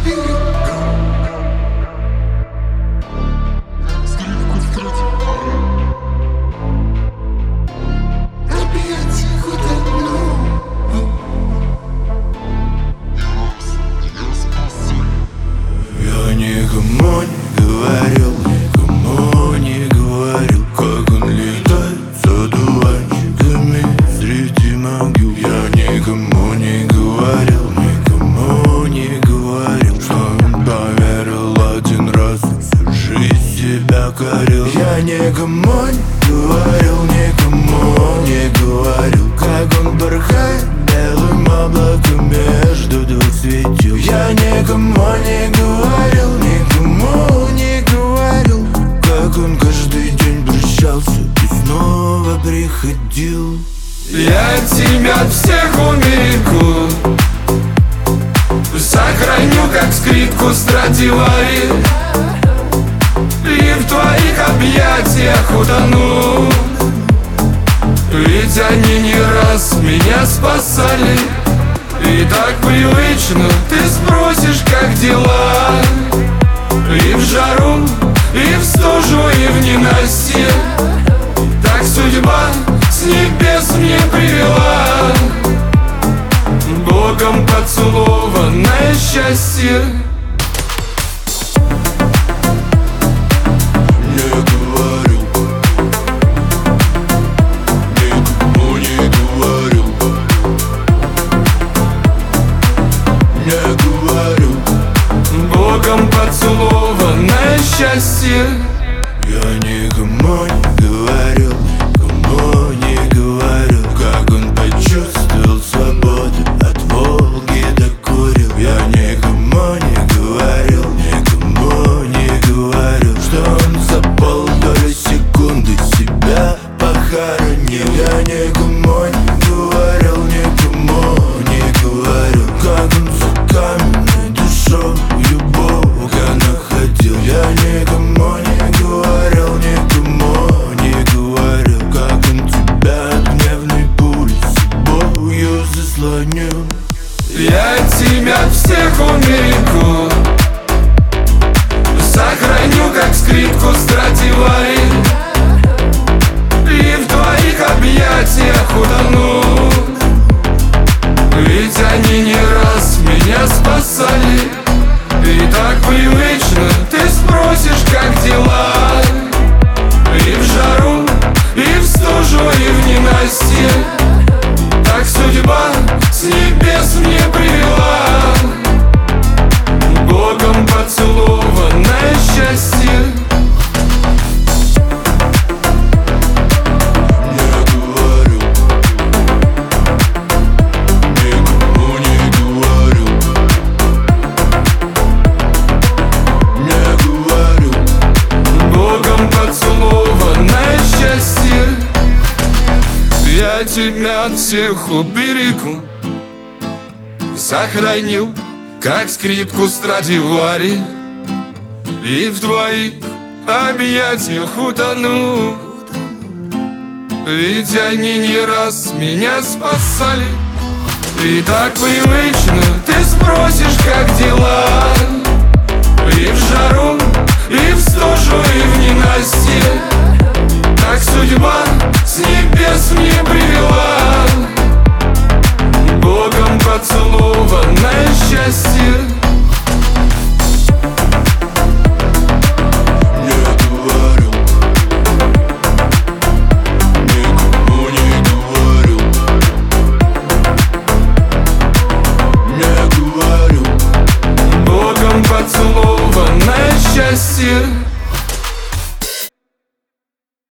Никому не говорил, как он летает с одуванчиками среди могил. Я никому не говорил, что он поверил один раз и всю жизнь себя корил. Я никому не говорил, как он порхает белым облаком между двух светил. Я никому не говорил, как он каждый день прощался и снова приходил. Я тебя от всех уберегу, сохраню как скрипку Страдивари, и в твоих объятиях утону. Ведь они не раз меня спасали, и так привычно ты спросишь, как дела. И в жару, и в стужу, и в ненастье так судьба с небес мне привела. Богом поцелованное счастье. Богом поцелованное счастье. Я никому не говорил, как он почувствовал свободу от Волги до Курил. Я никому не говорил, что он за полторы секунды себя похоронил. Я никому не говорил, как он за каменной душою Бога находил. Я никому не говорил, как он тебя от гневной пули собою заслонил. Я тебя от всех уберегу, сохраню как скрипку Страдивари, и в твоих объятиях утону. Ведь они не раз меня спасали, и так привычно ты спросишь, как дела. И в жару, и в стужу, и в ненастье так судьба с небес мне привела. Богом поцелованное счастье. Я тебя от всех уберегу, сохраню как скрипку Страдивари, и в твоих объятиях утону. Ведь они не раз меня спасали, и так привычно ты спросишь, как дела. И в жару, и в стужу, и в ненастье так судьба с небес мне привела. Богом поцелованное счастье.